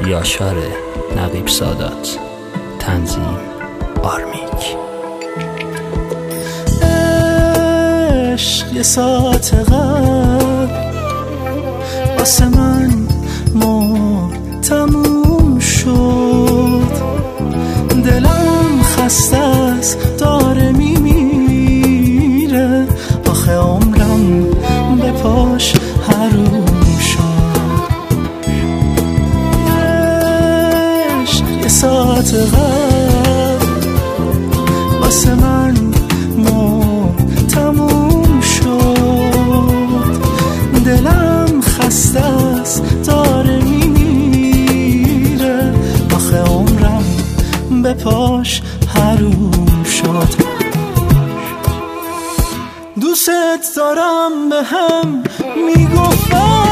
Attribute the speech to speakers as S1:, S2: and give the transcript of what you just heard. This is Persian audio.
S1: یاشار نقیب سادات، تنظیم آرمیک.
S2: عشق یه ساعت قبل واسه من تموم شد، دلم خسته است داره میمیره، آخه عمرم به پاش حروم شد. عشق یه ساعت قبل واسه من تموم شد، دلم خسته است داره میمیره، آخه عمرم به پاش حروم شد. دوست دارم به هم میگفتم